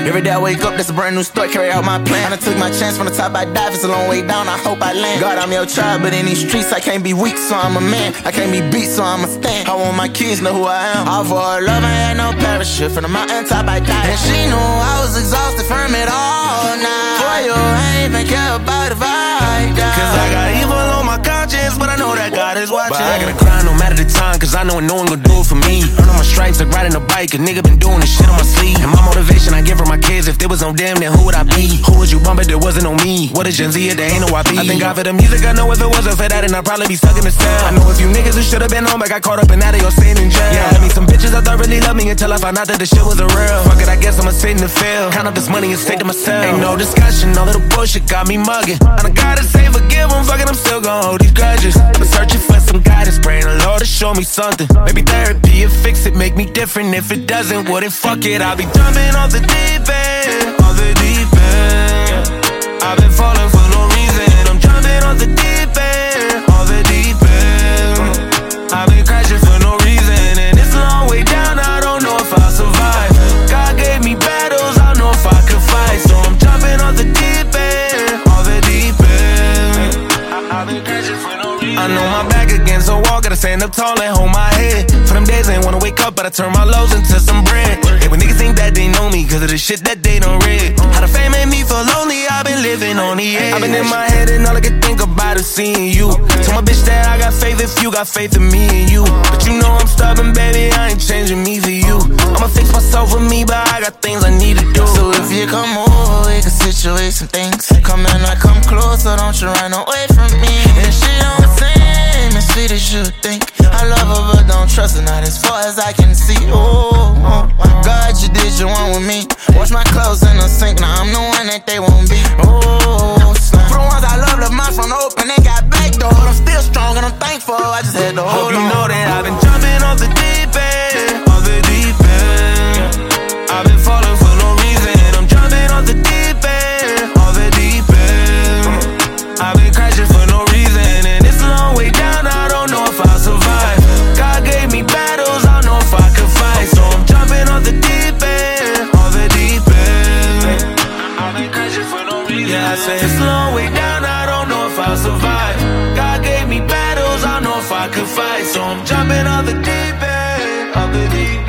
Every day I wake up, that's a brand new start, carry out my plan. I took my chance from the top, I dive, it's a long way down, I hope I land. God, I'm your child, but in these streets I can't be weak, so I'm a man. I can't be beat, so I'm a stand. I want my kids know who I am. All for her love, I had no parachute. From the mountain top, I died. And she knew I was exhausted from it all now. For you, I ain't even care about if I die. Cause I got evil on my conscience, but I know that God is watching. But I gotta grind no matter the time, cause I know no one gon' do it for me. Earn on my stripes like riding a bike, a nigga been doing this shit on my sleeve. And my motivation I give for my kids, if there was no them, then who would I be? Who would you bump if there wasn't no me? What is Gen Z if there ain't no YP? I thank God for the music, I know if it wasn't for that, then I'd probably be stuck in the cell. I know a few niggas who should've been home, but got caught up in that, they all staying in jail. Yeah, I mean some bitches I thought really loved me until I found out that the shit wasn't real. Fuck it, I guess I'ma sit in the field, count up this money and stay to myself. Ain't no discussion, all of the bullshit got me mugging. And I gotta say forgive them, fuck it, I'm still gon' hold these grudges. I've been searching for some guidance, praying the Lord to show me something. Maybe therapy will fix it, make me different. If it doesn't, well then fuck it, I'll be jumping off the deep end. Off the deep end. I've been falling for no reason. I'm jumping off the deep end. Off the deep end. I've been crashing for no reason. And it's a long way down, I don't know if I'll survive. God gave me battles, I don't know if I could fight. So I'm jumping off the deep end. Off the deep end. I've been crashing for no reason. I know my back against the wall, gotta stand up tall and hold my head. For them days I ain't wanna wake up, but I turn my lows into some bread. Hey, when niggas think that they know me, cause of the shit that they done read. How the fame made me feel lonely, I've been living on the edge. I've been in my head and all I can think about is seeing you. Told my bitch that I got faith if you got faith in me and you. But you know I'm stubborn, baby, I ain't changing me for you. I'ma fix myself with me, but I got things I need to do. So if you come over, we can situate some things. Come in, I come closer, don't you run away from me. And she don't seem as sweet as you think. I love her, but don't trust her, not as far as I can see. Oh, God, you did your one with me. Wash my clothes in the sink, now I'm the one that they won't be. Oh, snap. For the ones I love, left my front open, they got back door. I'm still strong and I'm thankful, I just had to hold on. Hope you know that I've been jumping off the deep end. Off the deep end. I've been falling for no reason. I'm jumping off the deep end. Off the deep end. I've been crashing for no reason. And it's a long way down, I don't know if I'll survive. God gave me battles, I don't know if I could fight. So I'm jumping off the deep end. Off the deep end. I've been crashing for no reason. Yeah, I say it's a long way down, I don't know if I'll survive. God gave me battles, I don't know if I could fight. So I'm jumping off the deep end. Off the deep end.